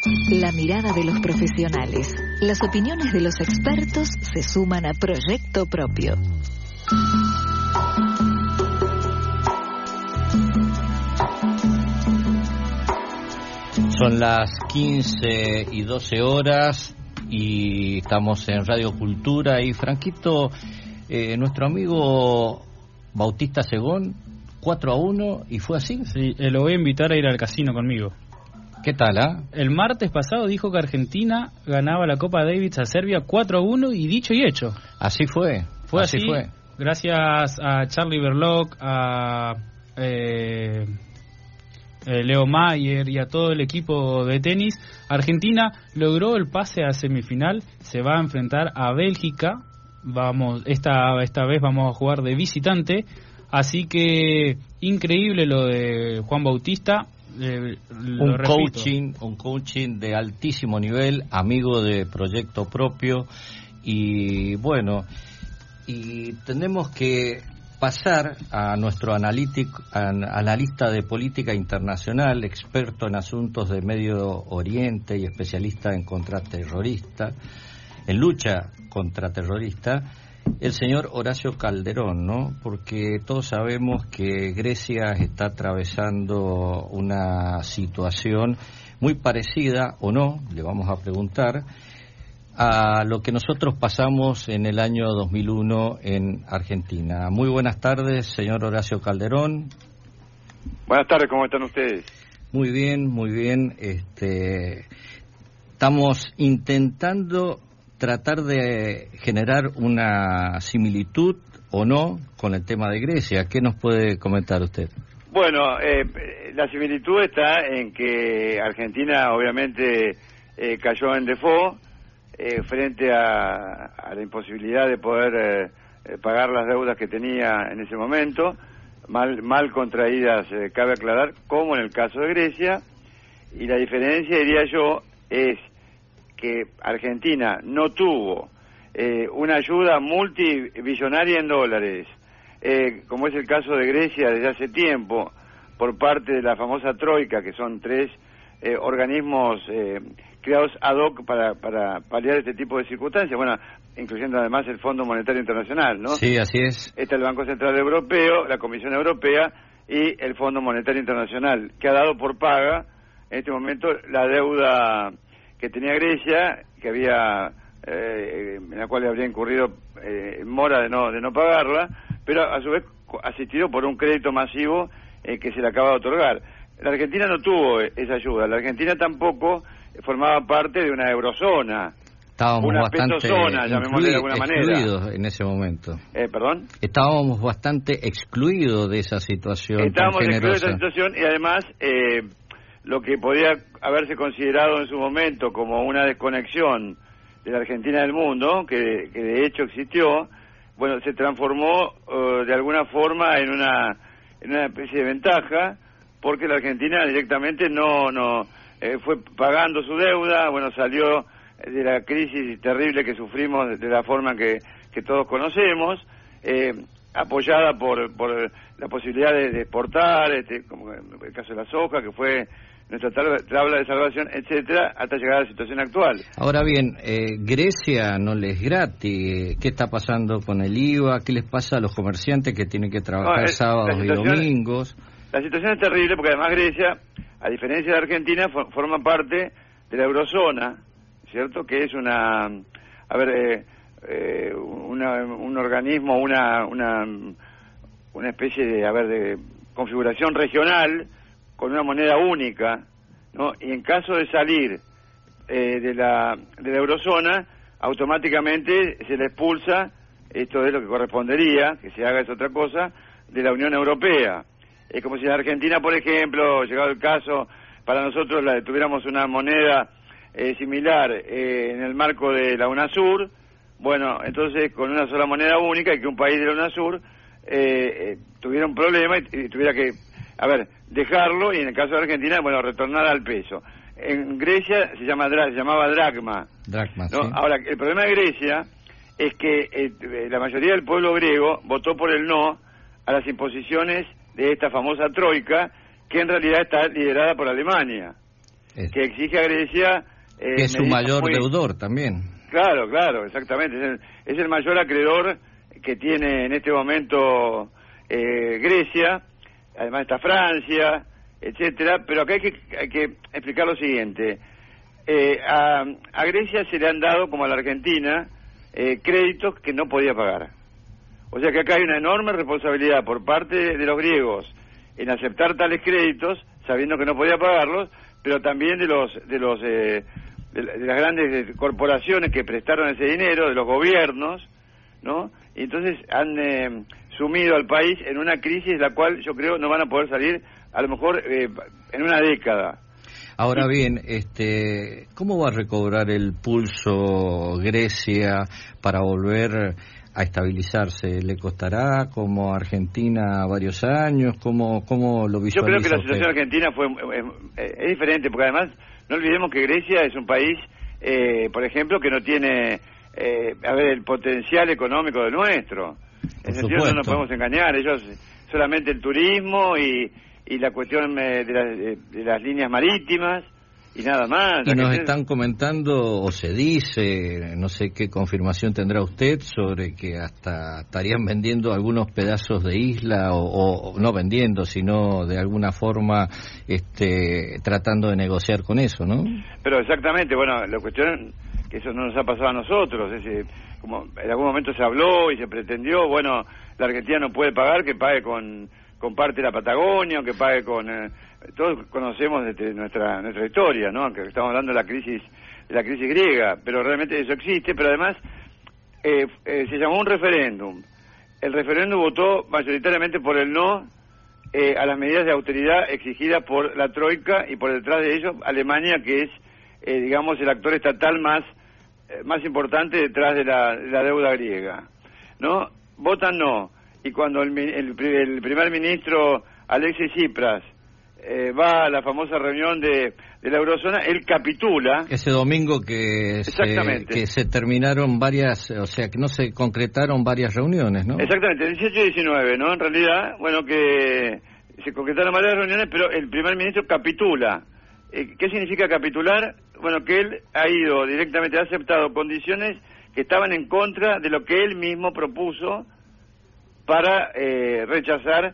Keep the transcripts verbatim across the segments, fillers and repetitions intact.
La mirada de los profesionales, las opiniones de los expertos se suman a Proyecto Propio. Son las quince y doce horas y estamos en Radio Cultura. Y Franquito, eh, nuestro amigo Bautista Segón, cuatro a uno, y fue así. Sí, eh, lo voy a invitar a ir al casino conmigo. ¿Qué tal, ah? ¿eh? El martes pasado dijo que Argentina ganaba la Copa Davis a Serbia cuatro a uno, y dicho y hecho. Así fue. Fue así, así fue. Gracias a Charlie Berloc, a eh, eh, Leo Mayer y a todo el equipo de tenis, Argentina logró el pase a semifinal. Se va a enfrentar a Bélgica. Vamos, esta esta vez vamos a jugar de visitante. Así que increíble lo de Juan Bautista. Eh, un coaching, un coaching de altísimo nivel, amigo de Proyecto Propio. Y bueno, y tenemos que pasar a nuestro analítico, an, analista de política internacional, experto en asuntos de Medio Oriente y especialista en contraterrorista, en lucha contraterrorista, el señor Horacio Calderón, ¿no? Porque todos sabemos que Grecia está atravesando una situación muy parecida, o no, le vamos a preguntar, a lo que nosotros pasamos en el año dos mil uno en Argentina. Muy buenas tardes, señor Horacio Calderón. Buenas tardes, ¿cómo están ustedes? Muy bien, muy bien. Este, estamos intentando tratar de generar una similitud o no con el tema de Grecia. ¿Qué nos puede comentar usted? Bueno, eh, la similitud está en que Argentina obviamente eh, cayó en default eh, frente a, a la imposibilidad de poder eh, pagar las deudas que tenía en ese momento, mal, mal contraídas, eh, cabe aclarar, como en el caso de Grecia, y la diferencia, diría yo, es que Argentina no tuvo eh, una ayuda multibillonaria en dólares, eh, como es el caso de Grecia desde hace tiempo, por parte de la famosa Troika, que son tres eh, organismos eh, creados ad hoc para, para paliar este tipo de circunstancias, bueno, incluyendo además el Fondo Monetario Internacional, ¿no? Sí, así es. Está el Banco Central Europeo, la Comisión Europea y el Fondo Monetario Internacional, que ha dado por paga en este momento la deuda que tenía Grecia, que había eh, en la cual le habría incurrido eh, mora de no de no pagarla, pero a su vez asistido por un crédito masivo eh, que se le acaba de otorgar. La Argentina no tuvo esa ayuda, la Argentina tampoco formaba parte de una eurozona, Estábamos una bastante pesozona, llamémosle de alguna excluidos manera. En ese momento. Eh, ¿Perdón? Estábamos bastante excluidos de esa situación. Estábamos tan excluidos de generosa. esa situación y además eh, lo que podía haberse considerado en su momento como una desconexión de la Argentina del mundo, que, que de hecho existió, bueno, se transformó uh, de alguna forma en una en una especie de ventaja, porque la Argentina directamente no no eh, fue pagando su deuda, bueno, salió de la crisis terrible que sufrimos de la forma que, que todos conocemos, eh, apoyada por por la posibilidad de, de exportar, este, como en el caso de la soja, que fue nuestra tabla de salvación, etcétera, hasta llegar a la situación actual. Ahora bien, eh, Grecia no les es gratis. ¿Qué está pasando con el I V A? ¿Qué les pasa a los comerciantes que tienen que trabajar no, es, sábados y domingos? La situación es terrible porque además Grecia, a diferencia de Argentina, for, forma parte de la eurozona, ¿cierto? Que es una, a ver, eh, eh, una, un organismo, una, una, una especie de, a ver, de configuración regional, con una moneda única, ¿no? Y en caso de salir eh, de la de la eurozona, automáticamente se le expulsa, esto es lo que correspondería, que se haga es otra cosa, de la Unión Europea. Es como si en Argentina, por ejemplo, llegado el caso, para nosotros la, tuviéramos una moneda eh, similar eh, en el marco de la UNASUR, bueno, entonces con una sola moneda única, y que un país de la UNASUR eh, eh, tuviera un problema y, y tuviera que, a ver, dejarlo, y en el caso de Argentina, bueno, retornar al peso. En Grecia se llama se llamaba dracma. Dracma, ¿no? sí. Ahora, el problema de Grecia es que eh, la mayoría del pueblo griego votó por el no a las imposiciones de esta famosa troika, que en realidad está liderada por Alemania. es, que exige a Grecia... Eh, que es su mayor muy... deudor también. Claro, claro, exactamente. Es el, es el mayor acreedor que tiene en este momento eh, Grecia, además está Francia, etcétera. Pero acá hay que, hay que explicar lo siguiente. Eh, a, a Grecia se le han dado, como a la Argentina, eh, créditos que no podía pagar. O sea que acá hay una enorme responsabilidad por parte de los griegos en aceptar tales créditos, sabiendo que no podía pagarlos, pero también de los de los eh, de, de las grandes corporaciones que prestaron ese dinero, de los gobiernos, ¿no? Y entonces han eh, sumido al país en una crisis la cual yo creo no van a poder salir, a lo mejor eh, en una década. Ahora bien, este, ¿cómo va a recobrar el pulso Grecia para volver a estabilizarse? ¿Le costará como Argentina varios años? ¿Cómo, cómo lo visualiza? Yo creo que la usted? situación argentina fue eh, es diferente, porque además no olvidemos que Grecia es un país, eh, por ejemplo, que no tiene eh, a ver el potencial económico del nuestro. En ese sentido no nos podemos engañar. Ellos solamente el turismo y y la cuestión de, la, de las líneas marítimas y nada más. Y nos están comentando, o se dice, no sé qué confirmación tendrá usted, sobre que hasta estarían vendiendo algunos pedazos de isla, o, o no vendiendo, sino de alguna forma este, tratando de negociar con eso, ¿no? Pero exactamente, bueno, la cuestión que eso no nos ha pasado a nosotros, es decir, como en algún momento se habló y se pretendió, bueno, la Argentina no puede pagar, que pague con... con parte de la Patagonia, que pague con... Eh, todos conocemos de nuestra nuestra historia, ¿no? Que estamos hablando de la crisis de la crisis griega, pero realmente eso existe, pero además eh, eh, se llamó un referéndum. El referéndum votó mayoritariamente por el no eh, a las medidas de austeridad exigidas por la Troika y por detrás de ello Alemania, que es, eh, digamos, el actor estatal más, eh, más importante detrás de la, de la deuda griega, ¿no? Votan no. Y cuando el, el, el primer ministro Alexis Tsipras eh, va a la famosa reunión de, de la eurozona, él capitula. Ese domingo que se, que se terminaron varias, o sea, que no se concretaron varias reuniones, ¿no? Exactamente, el dieciocho y diecinueve, ¿no? En realidad, bueno, que se concretaron varias reuniones, pero el primer ministro capitula. Eh, ¿Qué significa capitular? Bueno, que él ha ido directamente, ha aceptado condiciones que estaban en contra de lo que él mismo propuso para eh, rechazar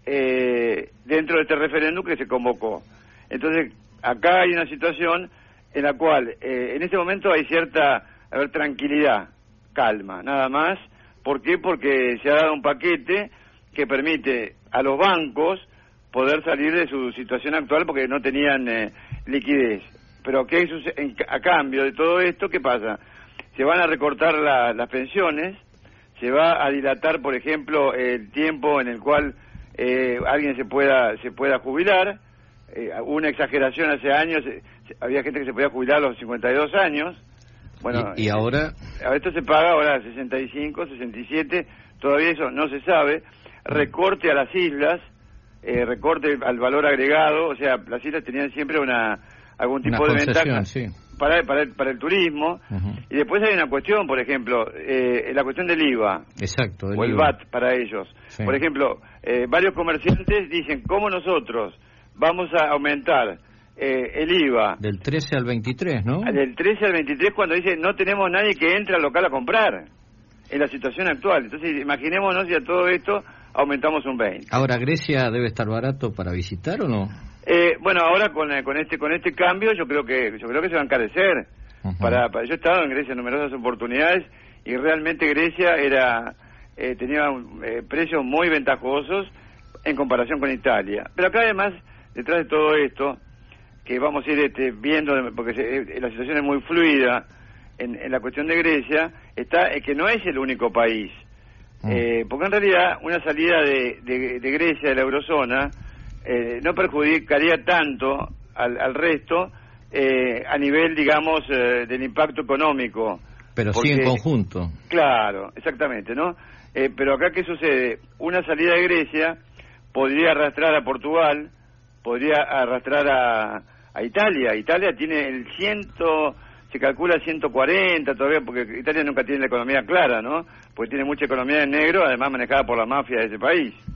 eh, dentro de este referéndum que se convocó. Entonces, acá hay una situación en la cual eh, en este momento hay cierta a ver, tranquilidad, calma, nada más. ¿Por qué? Porque se ha dado un paquete que permite a los bancos poder salir de su situación actual porque no tenían eh, liquidez. Pero ¿qué sucede? En, a cambio de todo esto, ¿qué pasa? Se van a recortar la, las pensiones, se va a dilatar, por ejemplo, el tiempo en el cual eh, alguien se pueda se pueda jubilar. Eh, una exageración hace años, eh, había gente que se podía jubilar a los cincuenta y dos años. Bueno, ¿Y, y ahora? Eh, esto se paga ahora a sesenta y cinco, sesenta y siete, todavía eso no se sabe. Recorte a las islas, eh, recorte al valor agregado, o sea, las islas tenían siempre una algún tipo una de ventaja sí. para, para, el, para el turismo. Uh-huh. Y después hay una cuestión, por ejemplo, eh, la cuestión del I V A. Exacto. O el V A T para ellos. Sí. Por ejemplo, eh, varios comerciantes dicen, ¿cómo nosotros vamos a aumentar eh, el I V A? Del trece al veintitrés, ¿no? Del trece al veintitrés, cuando dice, no tenemos nadie que entre al local a comprar, en la situación actual. Entonces, imaginémonos si a todo esto aumentamos un veinte. Ahora, ¿Grecia debe estar barato para visitar o no? Eh, bueno, ahora con, con este con este cambio yo creo que yo creo que se va a encarecer. Uh-huh. para, para yo he estado en Grecia en numerosas oportunidades y realmente Grecia era eh, tenía eh, precios muy ventajosos en comparación con Italia. Pero acá además, detrás de todo esto, que vamos a ir este, viendo, porque se, eh, la situación es muy fluida en, en la cuestión de Grecia, está eh, que no es el único país. Uh-huh. eh, porque en realidad una salida de, de, de Grecia de la eurozona Eh, no perjudicaría tanto al, al resto eh, a nivel, digamos, eh, del impacto económico. Pero porque, sí en conjunto. Claro, exactamente, ¿no? Eh, pero acá, ¿qué sucede? Una salida de Grecia podría arrastrar a Portugal, podría arrastrar a, a Italia. Italia tiene el ciento, se calcula ciento cuarenta todavía, porque Italia nunca tiene la economía clara, ¿no? Porque tiene mucha economía en negro, además manejada por la mafia de ese país.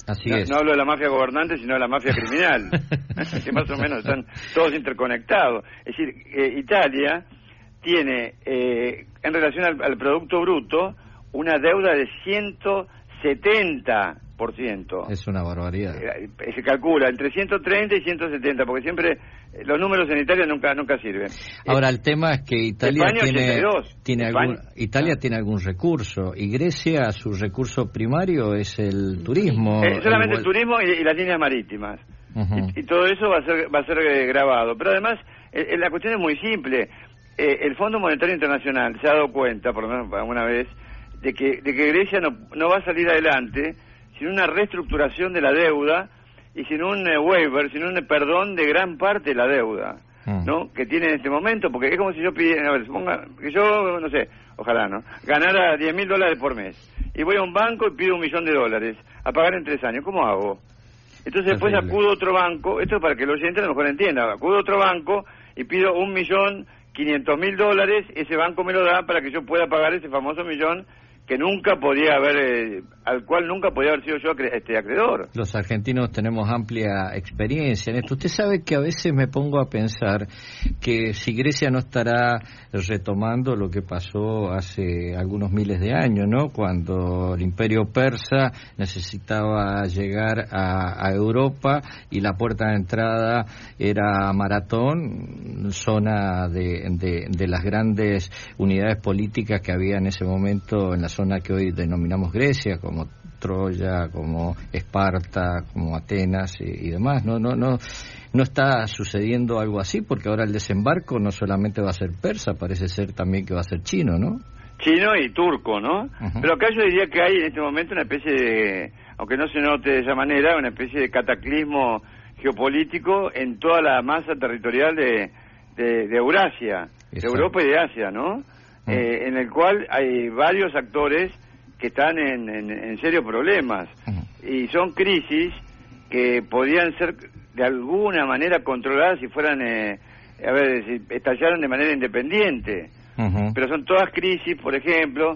Así no, es. No hablo de la mafia gobernante, sino de la mafia criminal, que más o menos están todos interconectados. Es decir, eh, Italia tiene, eh, en relación al, al Producto Bruto, una deuda de ciento setenta por ciento. Es una barbaridad. Eh, se calcula entre ciento treinta y ciento setenta, porque siempre eh, los números en Italia nunca nunca sirven. Ahora, eh, el tema es que Italia España, tiene, ochenta y dos. tiene España, algún, Italia ah. tiene algún recurso, y Grecia, su recurso primario es el turismo. Eh, solamente el, el turismo y, y las líneas marítimas. Uh-huh. y, y todo eso va a ser va a ser eh, grabado. Pero además, eh, la cuestión es muy simple. Eh, el Fondo Monetario Internacional se ha dado cuenta, por lo menos alguna vez, de que de que Grecia no, no va a salir adelante sin una reestructuración de la deuda y sin un eh, waiver, sin un eh, perdón de gran parte de la deuda, uh-huh. ¿no? Que tiene en este momento, porque es como si yo pidiera, a ver, suponga que yo, no sé, ojalá, ¿no? Ganara diez mil dólares por mes y voy a un banco y pido un millón de dólares a pagar en tres años. ¿Cómo hago? Entonces después acudo a otro banco, esto es para que el oyente a lo mejor entienda, acudo a otro banco y pido un millón quinientos mil dólares, ese banco me lo da para que yo pueda pagar ese famoso millón que nunca podía haber, eh, al cual nunca podía haber sido yo acre- este acreedor. Los argentinos tenemos amplia experiencia en esto. Usted sabe que a veces me pongo a pensar que si Grecia no estará retomando lo que pasó hace algunos miles de años, ¿no? Cuando el Imperio Persa necesitaba llegar a, a Europa y la puerta de entrada era Maratón, zona de, de, de las grandes unidades políticas que había en ese momento en la zona que hoy denominamos Grecia, como Troya, como Esparta, como Atenas y, y demás. No, no, no, no está sucediendo algo así, porque ahora el desembarco no solamente va a ser persa, parece ser también que va a ser chino, ¿no? Chino y turco, ¿no? Uh-huh. Pero acá yo diría que hay en este momento una especie de, aunque no se note de esa manera, una especie de cataclismo geopolítico en toda la masa territorial de, de, de Eurasia, Exacto. de Europa y de Asia, ¿no? Uh-huh. Eh, en el cual hay varios actores que están en, en, en serios problemas. Uh-huh. Y son crisis que podían ser de alguna manera controladas si fueran, eh, a ver, si estallaran de manera independiente. Uh-huh. Pero son todas crisis, por ejemplo,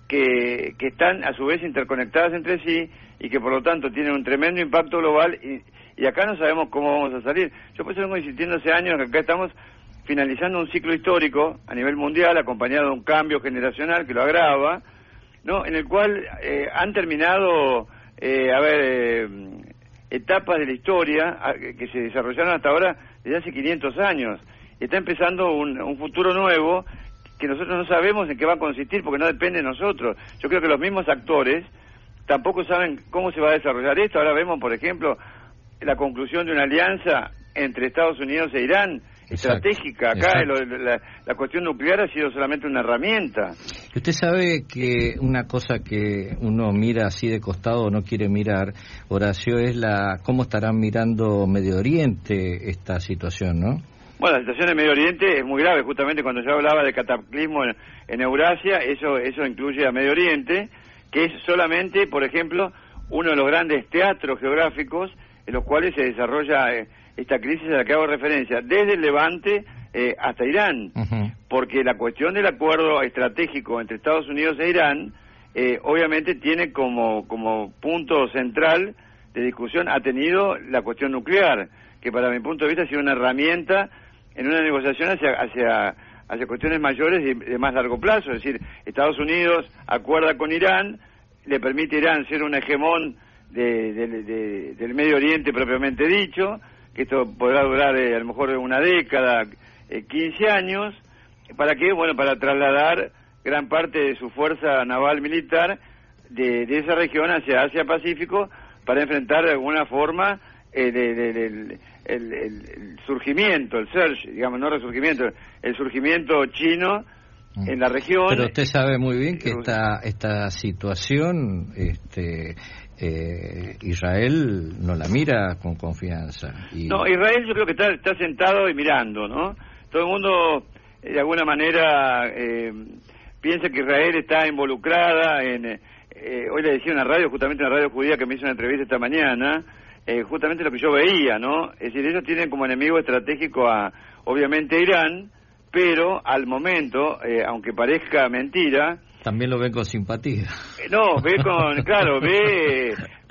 que, que están a su vez interconectadas entre sí y que por lo tanto tienen un tremendo impacto global y, y acá no sabemos cómo vamos a salir. Yo por eso vengo insistiendo hace años que acá estamos finalizando un ciclo histórico a nivel mundial acompañado de un cambio generacional que lo agrava, ¿no? En el cual eh, han terminado, eh, a ver, eh, etapas de la historia a, que se desarrollaron hasta ahora desde hace quinientos años. Está empezando un, un futuro nuevo que nosotros no sabemos en qué va a consistir porque no depende de nosotros. Yo creo que los mismos actores tampoco saben cómo se va a desarrollar esto. Ahora vemos, por ejemplo, la conclusión de una alianza entre Estados Unidos e Irán, Exacto. estratégica. Acá lo, la, la cuestión nuclear ha sido solamente una herramienta. Usted sabe que una cosa que uno mira así de costado o no quiere mirar, Horacio, es la cómo estarán mirando Medio Oriente esta situación, ¿no? Bueno, la situación en Medio Oriente es muy grave. Justamente cuando yo hablaba de cataclismo en, en Eurasia, eso eso incluye a Medio Oriente, que es solamente, por ejemplo, uno de los grandes teatros geográficos en los cuales se desarrolla eh, esta crisis a la que hago referencia, desde el Levante eh, hasta Irán, uh-huh. porque la cuestión del acuerdo estratégico entre Estados Unidos e Irán, eh, obviamente tiene como, como punto central de discusión, ha tenido la cuestión nuclear, que para mi punto de vista ha sido una herramienta en una negociación hacia hacia hacia cuestiones mayores y de más largo plazo. Es decir, Estados Unidos acuerda con Irán, le permite a Irán ser un hegemón de, de, de, del Medio Oriente propiamente dicho, que esto podrá durar eh, a lo mejor una década, eh, quince años, ¿para qué? Bueno, para trasladar gran parte de su fuerza naval militar de, de esa región hacia Asia-Pacífico para enfrentar de alguna forma eh, de, de, de, el, el, el surgimiento, el surge, digamos, no resurgimiento, el surgimiento chino en la región. Pero usted sabe muy bien que esta, esta situación... este Eh, Israel no la mira con confianza. Y... No, Israel yo creo que está, está sentado y mirando, ¿no? Todo el mundo, eh, de alguna manera, eh, piensa que Israel está involucrada en... Eh, hoy le decía una radio, justamente una radio judía que me hizo una entrevista esta mañana, eh, justamente lo que yo veía, ¿no? Es decir, ellos tienen como enemigo estratégico a, obviamente, a Irán, pero al momento, eh, aunque parezca mentira... También lo ven con simpatía. No, ve con, claro, ve,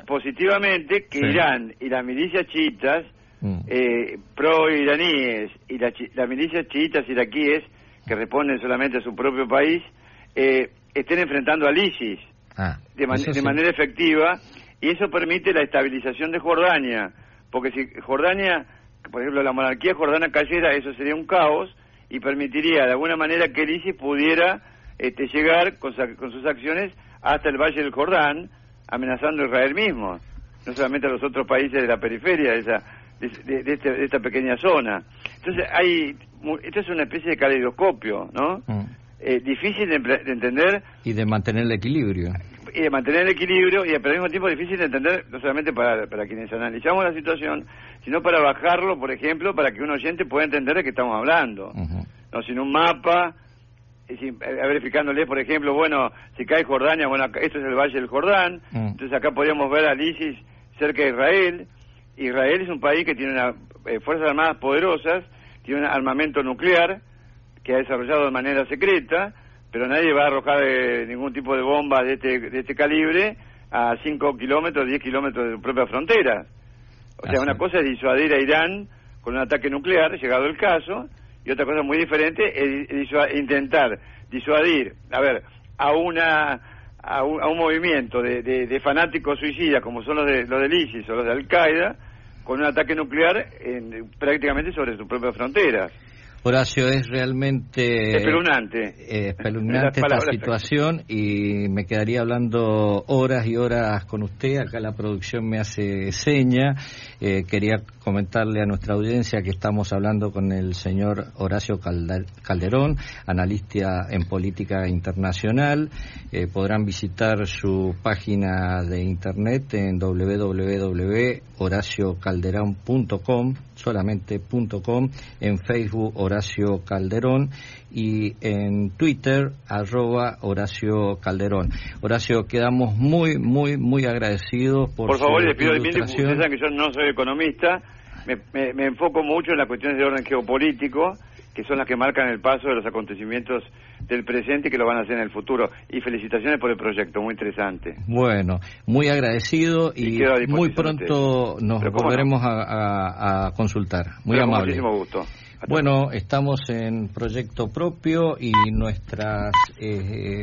positivamente que sí. Irán y las milicias chiitas, mm. eh, pro-iraníes y las la milicias chiitas iraquíes, que responden solamente a su propio país, eh, estén enfrentando al ISIS ah, de, man sí. de manera efectiva, y eso permite la estabilización de Jordania, porque si Jordania, por ejemplo, la monarquía jordana cayera, eso sería un caos y permitiría de alguna manera que el ISIS pudiera este, llegar con, con sus acciones hasta el Valle del Jordán, amenazando a Israel mismo, no solamente a los otros países de la periferia de, esa, de, de, de, este, de esta pequeña zona. Entonces, hay esto es una especie de caleidoscopio, ¿no? Mm. Eh, difícil de, de entender. Y de mantener el equilibrio. Y de mantener el equilibrio, y pero al mismo tiempo difícil de entender, no solamente para, para quienes analizamos la situación, sino para bajarlo, por ejemplo, para que un oyente pueda entender de qué estamos hablando. Uh-huh. No, sin un mapa, sin, a ver, explicándole, por ejemplo, bueno, si cae Jordania, bueno, esto es el Valle del Jordán, uh-huh. entonces acá podríamos ver al ISIS cerca de Israel. Israel es un país que tiene una, eh, fuerzas armadas poderosas, tiene un armamento nuclear que ha desarrollado de manera secreta, pero nadie va a arrojar eh, ningún tipo de bomba de este, de este calibre a cinco kilómetros, diez kilómetros de su propia frontera. O sea, ah, una sí. cosa es disuadir a Irán con un ataque nuclear, llegado el caso, y otra cosa muy diferente es disua intentar disuadir, a ver, a una a un, a un movimiento de, de, de fanáticos suicidas como son los de los del ISIS o los de Al-Qaeda, con un ataque nuclear en, prácticamente sobre sus propias fronteras. Horacio, es realmente espeluznante, eh, espeluznante esta situación y me quedaría hablando horas y horas con usted. Acá la producción me hace seña. Eh, quería comentarle a nuestra audiencia que estamos hablando con el señor Horacio Calderón, analista en política internacional. Eh, podrán visitar su página de internet en doble u doble u doble u punto horacio calderón punto com, solamente .com, en Facebook Horacio Calderón y en Twitter arroba Horacio Calderón. Horacio, quedamos muy, muy, muy agradecidos por, por favor, su les pido ilustración. Ustedes saben que yo no soy economista, me, me, me enfoco mucho en las cuestiones de orden geopolítico, que son las que marcan el paso de los acontecimientos del presente y que lo van a hacer en el futuro. Y felicitaciones por el proyecto, muy interesante. Bueno, muy agradecido y, y muy pronto nos volveremos no? a, a, a consultar. Muy Pero amable. Con muchísimo gusto. Hasta bueno, luego. Estamos en Proyecto Propio y nuestras eh,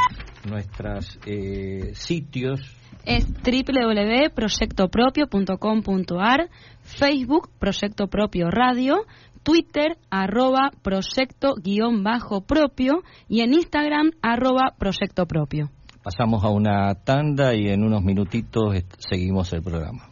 nuestras eh, sitios es doble u doble u doble u punto proyecto propio punto com punto a r, Facebook Proyecto Propio Radio, Twitter, arroba proyecto guión bajo propio y en Instagram, arroba proyecto propio. Pasamos a una tanda y en unos minutitos seguimos el programa.